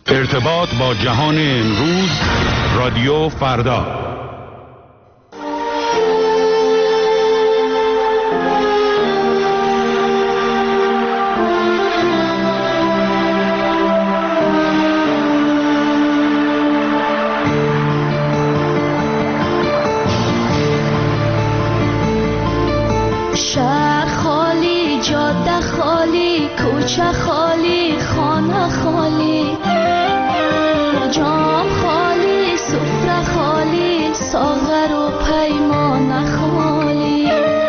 ارتباط با جهان امروز، رادیو فردا. شهر خالی، جاده خالی، کوچه خالی، خانه خالی، جام خالی، سفره خالی، ساغر و پیمانه خالی.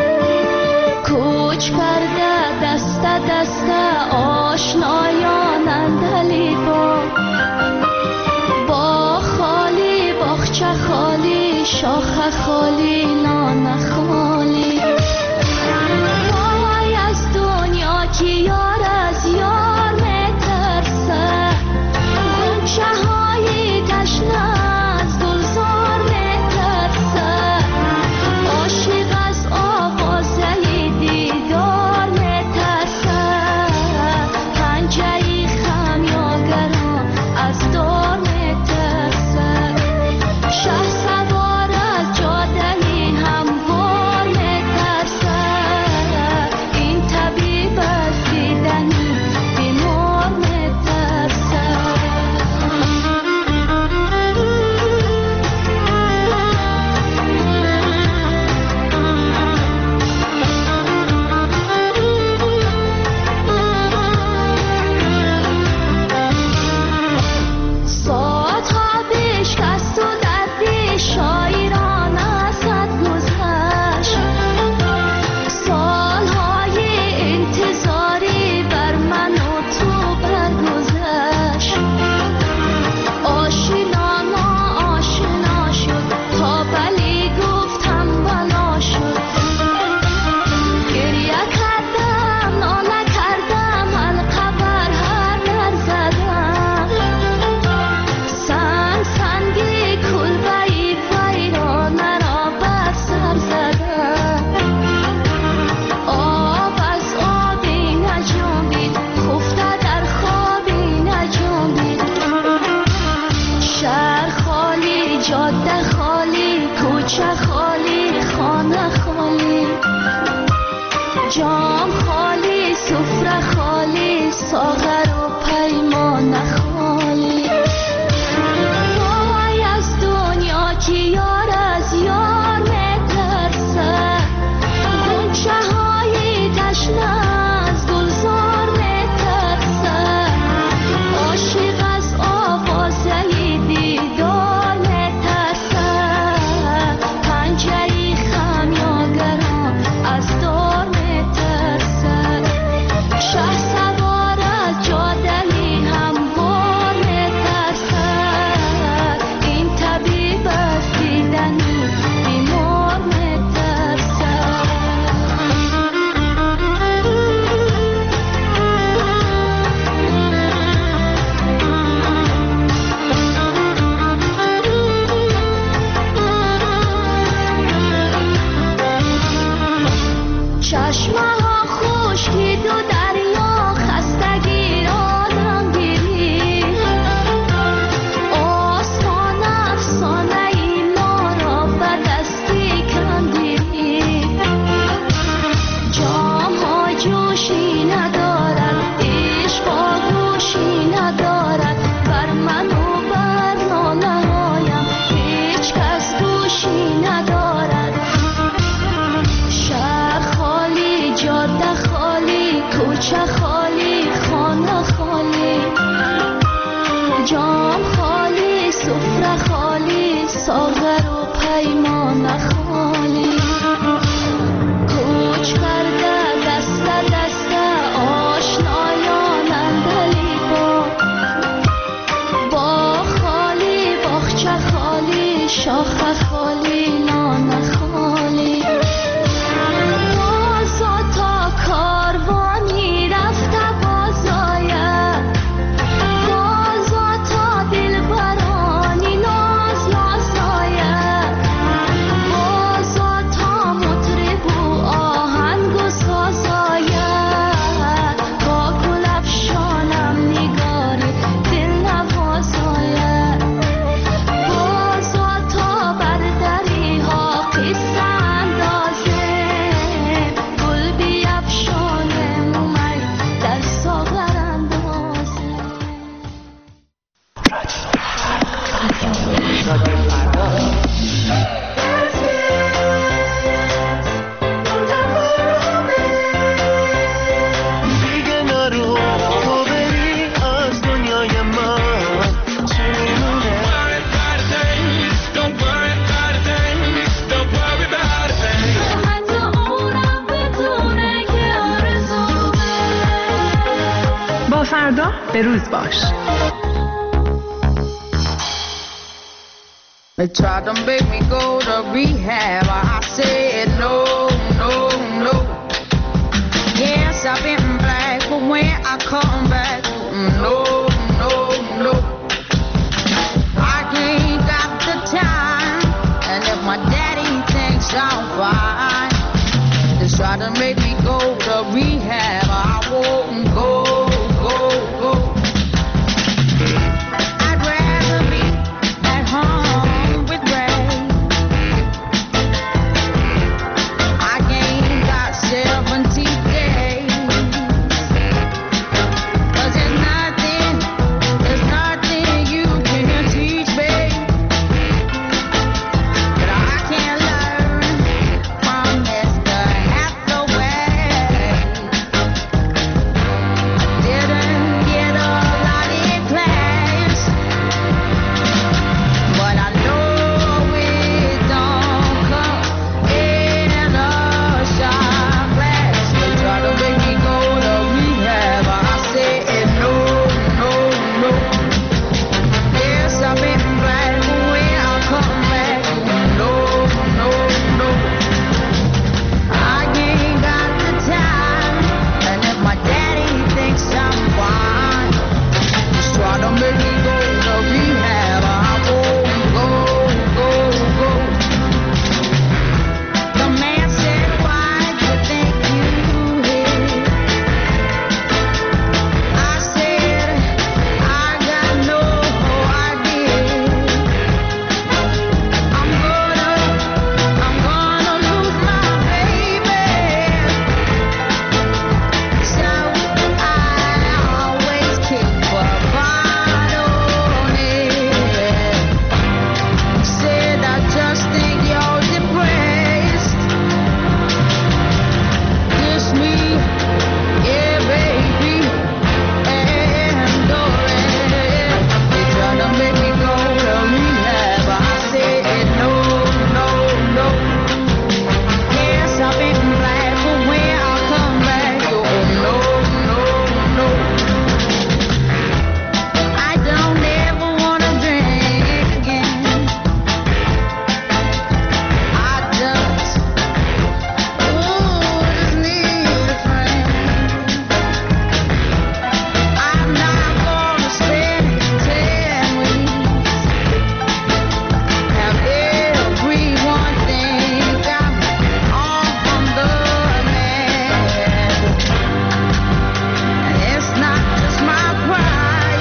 کوچ کرده دست دست آشنایان اندلی با خالی، باغچه خالی، شاخه خالی، نان خالی. وای از دنیا که یار از یار میترسه، غنچه های تشنه از گلزار میترسه، عاشق از آوازه دیدار میترسه، پنجه خمیازگران از دار میترسه، شهسوار از جاده هموار میترسه، این طبیب از دیدن بیمار میترسه. ساعتها بشکست و دردی شاعران ازت گذشت، سالهای انتظاری بر من و تو برگذشت، آشنا ناآشنا شد تا بلی گفتم بلا شد، گریه کردم ناله کردم حلقه بر هر در زدم، سنگی کلبه‌ای ویرانه را بر سر زدم، آب از آبی نجنبید، خفته در خوابی نجنبید، شهر خالی، جاده خالی، کوچه خالی، خانه خالی، جام خالی، سفره خالی، ساغر و پیمانه خالی. وای از دنیا که یار از یار میترسه، غنچه های تشنه از گلزار میترسه، عاشق از آوازه دیدار میترسه، پنجه خمیازگران از دار میترسه، شهسوار از جاده هموار میترسه، این طبیب از دیدن بیمار میترسه. چشمه ها خشکید و دریا خستگی را نم گیرید، آسمان افسانه ای ما را به دستی کندید، جام ها جوشی ندارد، عشق آغوشی ندارد، بر من و بر ناله هایم هیچ کس گوشی ندارد، شهر خالی، جاده خالی، کوچه خالی، خانه خالی، جام خالی، سفره خالی، ساغر و پیمانه خالی. کوچ کرده دست دست آشنایان اندلی با خالی، باغچه خالی، شاخه خالی، نان خالی. بازا تا کاروانی رفته بازایه، بازا تا دلبرانی ناز نازایه، بازا تا مطرب و آهنگ و سازایه، با گل افشانم نگاری دل نوازایه. به روز باش. They tried to make me go to rehab. I said no, no, no. Yes, I've been black, but when I come back, no, no, no. I ain't got the time, and if my daddy thinks I'm fine, they try to make me go to rehab. I won't go, go, go. I'd rather be at home with Ray. I ain't got 70 days. 'Cause there's nothing you can teach me that I can't learn from Mr. Hathaway. I didn't get a lot in class, but I know it don't come in a shot glass. They try to make me go to rehab. I said no, no, no. Yes, I've been black, but when I come back, no, no, no. I ain't got the time, and if my daddy thinks I'm fine, just try to make me go to rehab. I won't go, go, go. The man said, why do you think you hit? I said, I got no idea. I'm gonna lose my baby. So I always keep a bottle on it. Said I just think you're depressed. Kiss me, yeah, baby, and go ahead. They try to make me go to rehab. I said no, no, no. Yes, I've been black, but when I come back, oh no, no, no. I don't ever wanna drink again. I just need a friend. I'm not gonna spend 10 weeks. Have everyone think I'm off on the man. And it's not just my pride.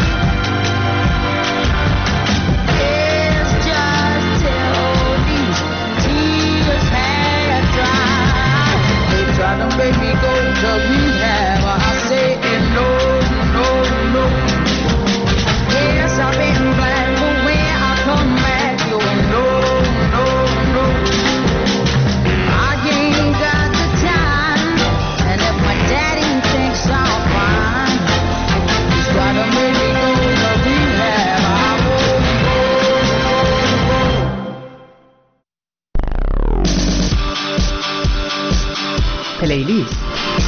It's just till these tears had dried. They try to make me go to rehab. I said no, no, no. Yes, I've been black, but when I come back, you no, no, no. I ain't got the time, and if my daddy thinks I'm fine, he's try to make me go to rehab. I won't go, go, go. پلیلیست.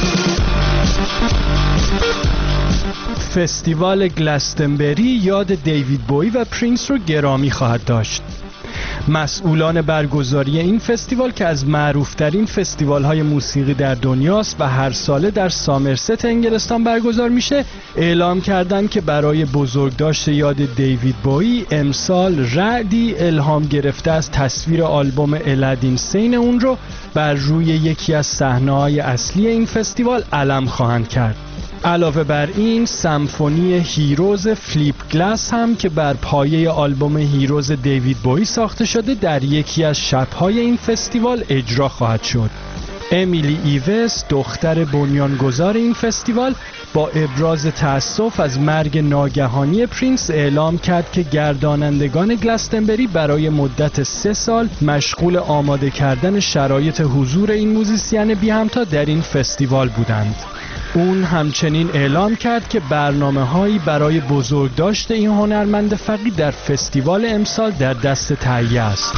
فستیوال گلستنبری یاد دیوید بویی و پرینس رو گرامی خواهد داشت. مسئولان برگزاری این فستیوال که از معروفترین فستیوال‌های موسیقی در دنیاست و هر ساله در سامرست انگلستان برگزار میشه، اعلام کردن که برای بزرگداشت یاد دیوید بویی امسال رعدی الهام گرفته از تصویر آلبوم الادین سین اون رو بر روی یکی از صحنه‌های اصلی این فستیوال علم خواهند کرد. علاوه بر این سمفونی هیروز فلیپ گلاس هم که بر پایه آلبوم هیروز دیوید بویی ساخته شده در یکی از شب‌های این فستیوال اجرا خواهد شد. امیلی ایوس دختر بنیانگذار این فستیوال با ابراز تأسف از مرگ ناگهانی پرینس اعلام کرد که گردانندگان گلستنبری برای مدت 3 سال مشغول آماده کردن شرایط حضور این موزیسین بی همتا در این فستیوال بودند. اون همچنین اعلام کرد که برنامه‌هایی برای بزرگداشت این هنرمند فقید در فستیوال امسال در دست تهیه است.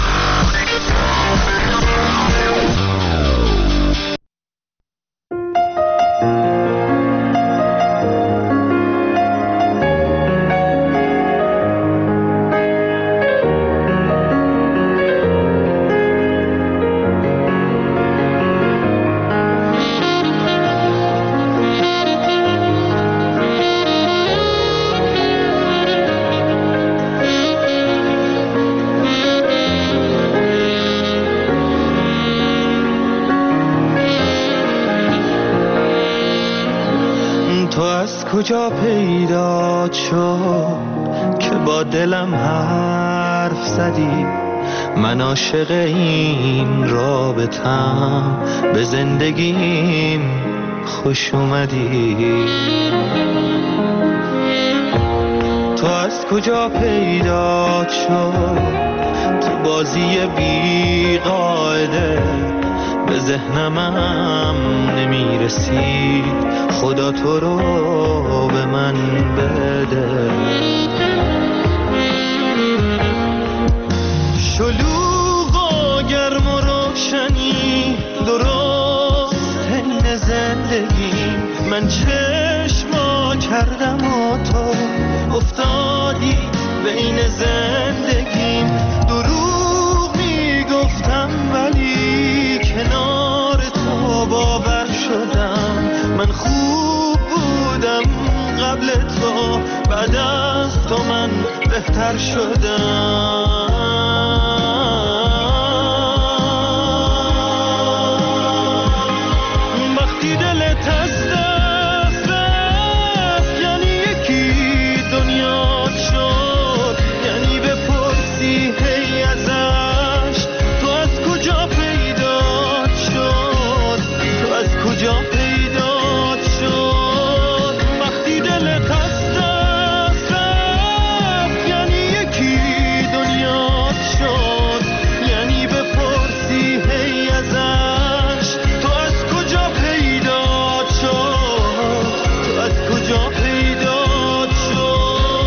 کجا پیدا شد که با دلم حرف زدی؟ من عاشق این رابطم، به زندگیم خوش اومدی. تو از کجا پیدا شد تو بازی بی قاعده؟ به ذهنم نمیرسی، خدا تو رو به من بده. شلوغ و گرم و روشنی درست حین زندگی، من چشما کردم و تو افتادی بین زندگیم. دروغ میگفتم ولی کنار تو باور شدم. من خوب بودم قبل تو، بعد از تو من بهتر شدم. وقتی دلت از دست رفت یعنی یکی دنیا شد، یعنی بپرسی هی ازش تو از کجا پیدا شد، تو از کجا پیدا شد. وقتی دلت از دست رفت یعنی یکی دنیا شد، یعنی بپرسی هی ازش تو از کجا پیدا شد، تو از کجا پیدا شد.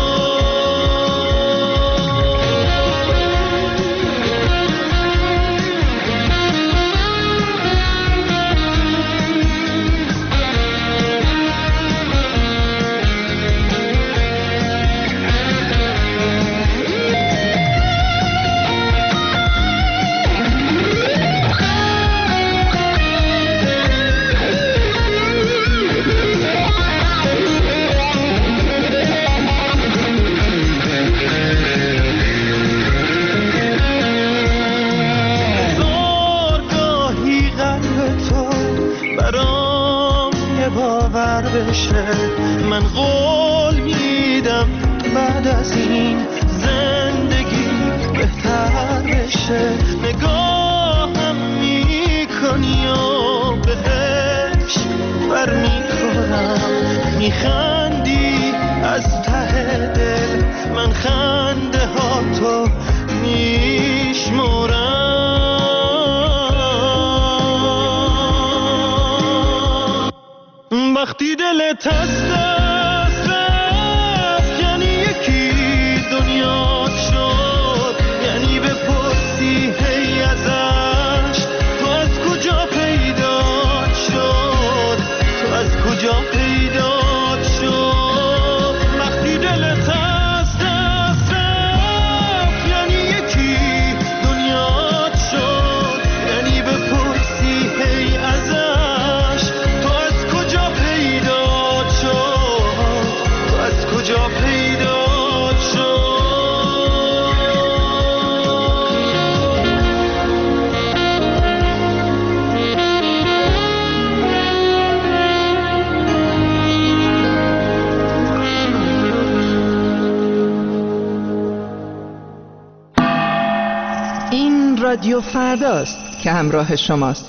زارگاهی قلب تو برام یه باور بشه، من قول میدم بعد از این زندگی بهتر بشه. نگاهم میکنی و بهش برمیخورم، میخندی از ته دل، من خنده ها تو میشمرم. وقتی دلت از دست رفت یعنی یکی دنیا شد، یعنی بپرسی هی ازش تو از کجا پیدا شد، تو از کجا پیدا شد. وقتی دلت از دست رفت یعنی یکی دنیا شد، یعنی بپرسی هی ازش تو از کجا پیدا شد، تو از کجا پیدا شد. این رادیو فرداست که همراه شماست.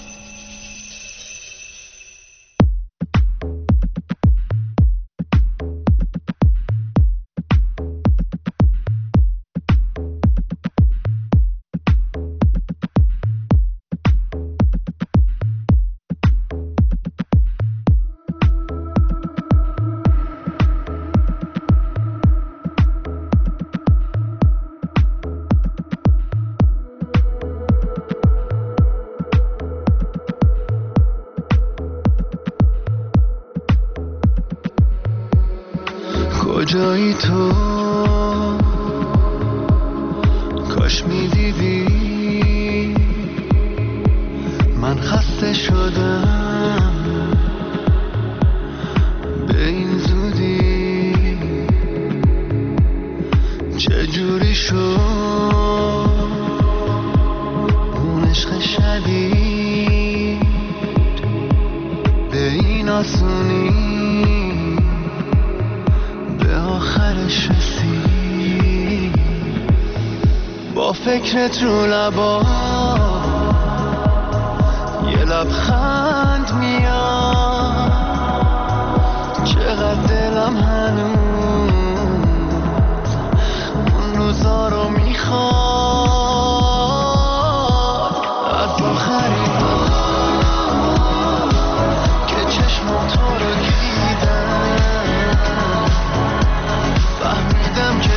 کجایی تو؟ کاش میدیدی من خسته شدم به این زودی. چجوری شد اون عشق شدید به این آسونی؟ فکرت رو لبا یه لبخند میاد، چقدر دلم هنوز اون روزا رو میخواد. از آخرین بار که چشمم تو رو دیدم فهمیدم که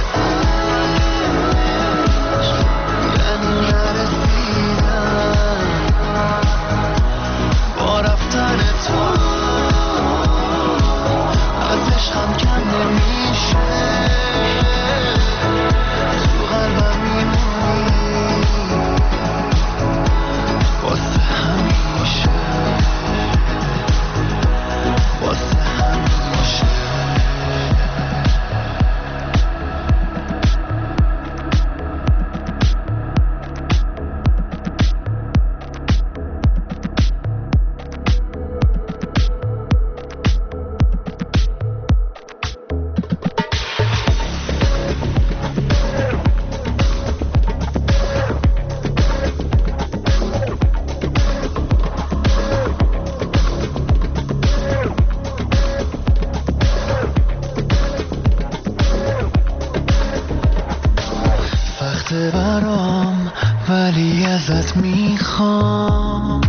برام ولی ازت میخوام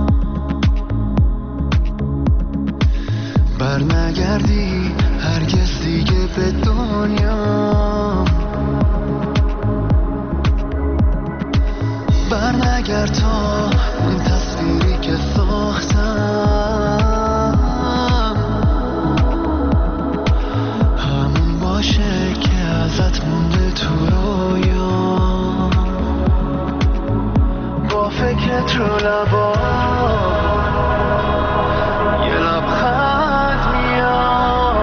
بر نگردی هرگز دیگه به دنیا، بر نگرد تا اون تصویری که ساختم همون باشه که ازت مونده تو رویا. فکرت رو لبا یه لبخند میاد،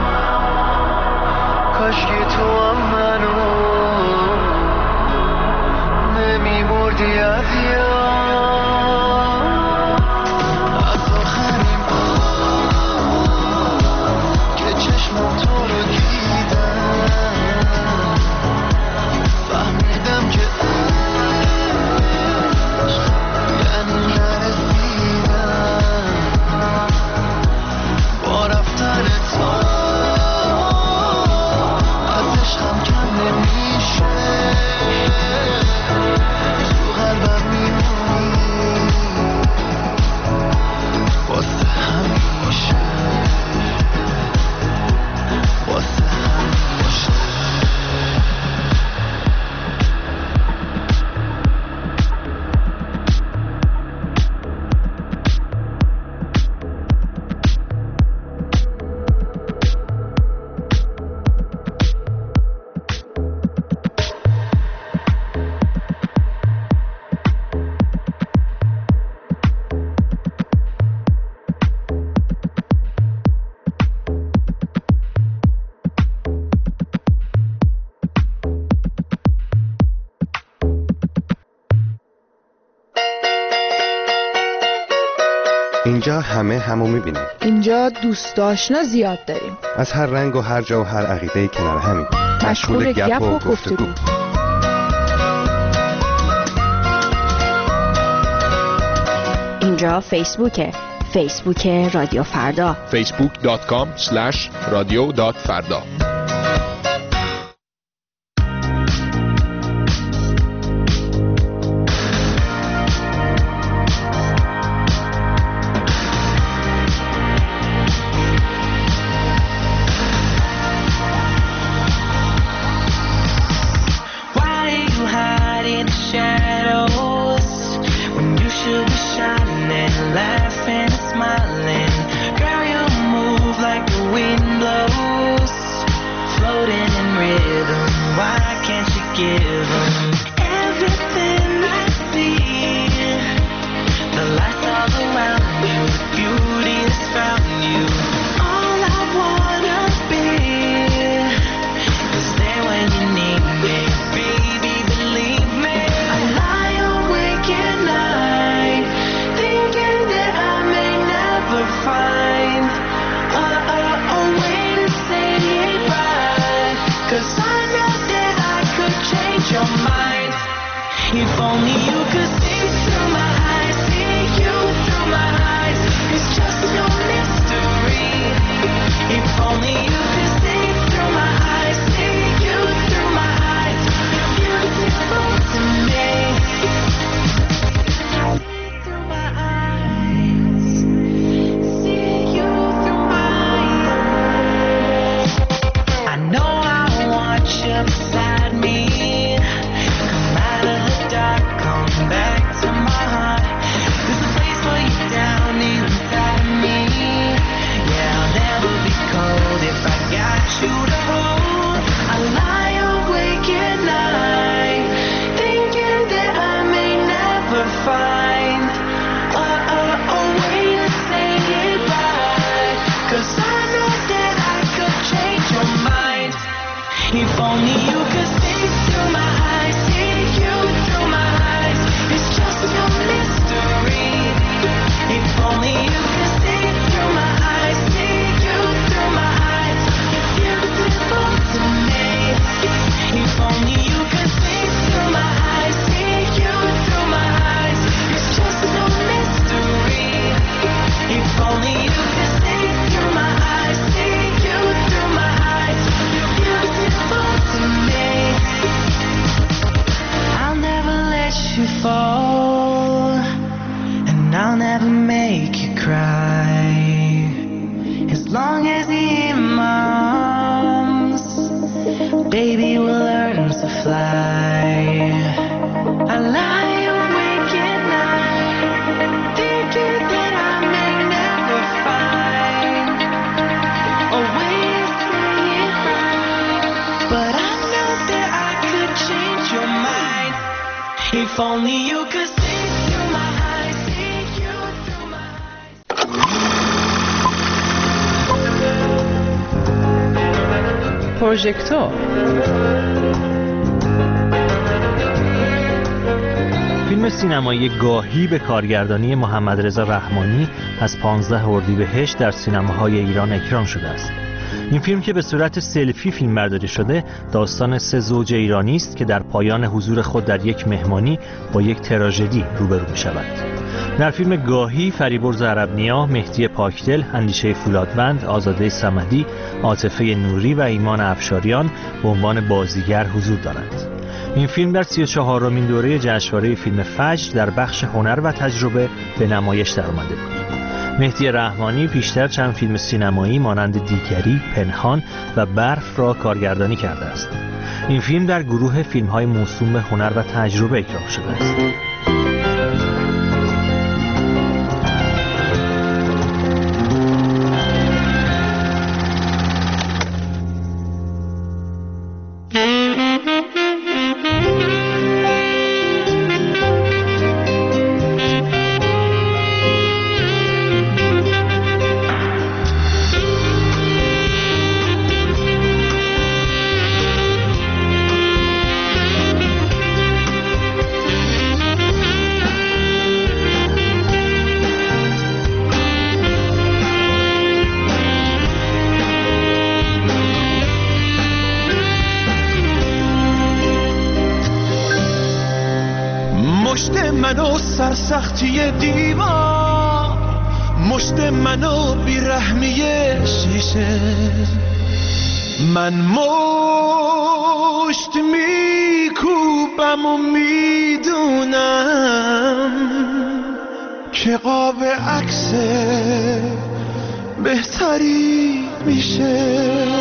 کاشکی تو هم منو نمیبردی از یاد. از آخرین بار که چشمم تو رو دیدم فهمیدم که اینجا همه همو میبینیم. اینجا دوست آشنا زیاد داریم، از هر رنگ و هر جا و هر عقیده کنار همین، مشغول گپ و گفتگو. اینجا فیسبوکه، فیسبوک رادیو فردا، facebook.com/radio.farda. Your mind. could see through my eyes, see you through my eyes. It's just no mystery. If only you could see through my eyes, see you through my eyes. You're beautiful to me. Through my eyes, see you through my eyes. I know I want you beside me. Come out of the dark, come back to my heart. There's a place for you down inside me. Yeah, I'll never be cold if I got you to hold. I lie awake at night, thinking that I may never find a way to say goodbye. 'Cause I know that I could change your mind. If only you could see through my eyes, see you through my eyes. It's just no mystery. If only you could see through my eyes, see you through my eyes. You're beautiful to me. If only you could see through my eyes, see you through my eyes. It's just no mystery. If only you could see through my eyes, see you through my eyes. You're beautiful to me. I'll never let you fall, and I'll never make you cry. As long as you're in my arms, baby, we'll learn to fly. I lie awake at night, thinking that I may never find a way to say it right. But I know that I could change your mind. If only you could see through my eyes, see you through my eyes. پروژکتور. فیلم سینمایی گاهی به کارگردانی محمد رضا رحمانی از 15 اردیبهشت در سینماهای ایران اکران شده است. این فیلم که به صورت سلفی فیلمبرداری شده، داستان 3 زوج ایرانی است که در پایان حضور خود در یک مهمانی با یک تراژدی روبرو می‌شوند. در فیلم گاهی فریبرز عرب‌نیا، مهدی پاکدل، اندیشه فولادوند، آزاده صمدی، عاطفه نوری و ایمان افشاریان به عنوان بازیگر حضور دارند. این فیلم در 34مین دوره جشنواره فیلم فجر در بخش هنر و تجربه به نمایش درآمده بود. مهدی رحمانی پیشتر چند فیلم سینمایی مانند دیگری، پنهان و برف را کارگردانی کرده است. این فیلم در گروه فیلم‌های موسوم به هنر و تجربه اکرام شده است. منو سرسختی دیوار، مشت منو بیرحمی شیشه. من مشت میکوبم و میدونم که قاب عکس بهتری میشه.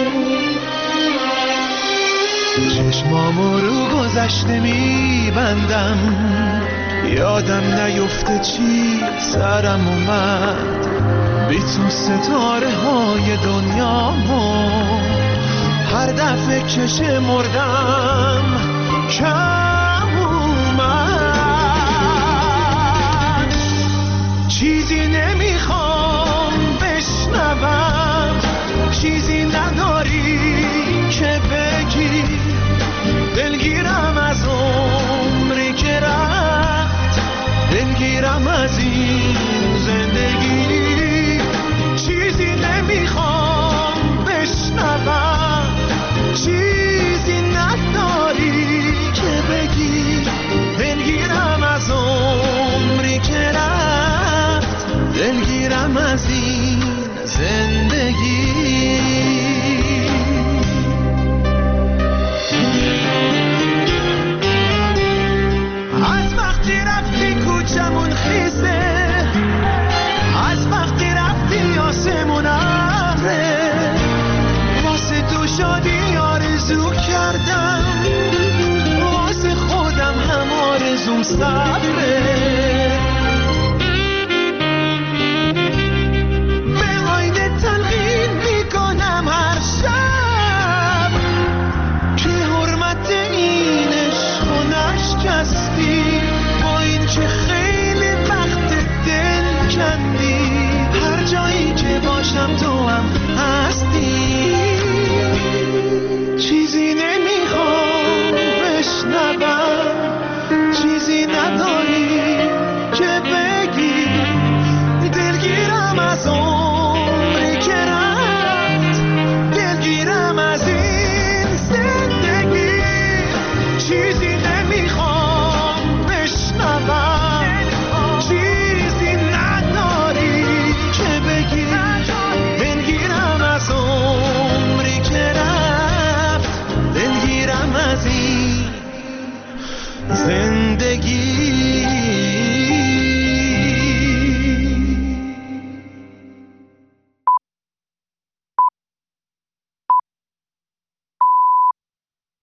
چشمامو رو گذشته میبندم، یادم نیفته چی سرم اومد. بی تو ستاره های دنیامو هر دفعه که شمردم کم اومد. چیزی نمیخوام بشنوم، چیزی نداری که بگی. دلگیرم از عمری که رفت، دلگیرم از این زندگی. چیزی نمیخوام بشنوم، چیزی نداری که کردم واسه خودم هم آرزوم صبره به آینه تلقین میکنم هر شب که حرمت این عشق و نشکستی با این که خیلی وقت دل کندی هر جایی که باشم تو هم هستی چیزی نمیخوام بشنوم چیزی نداری که بگی دلگیرم از عمری که رفت دلگیرم از این زندگی چیزی نمیخوام بشنوم چیزی نداری که بگی دلگیرم از عمری که رفت دلگیرم از این زندگی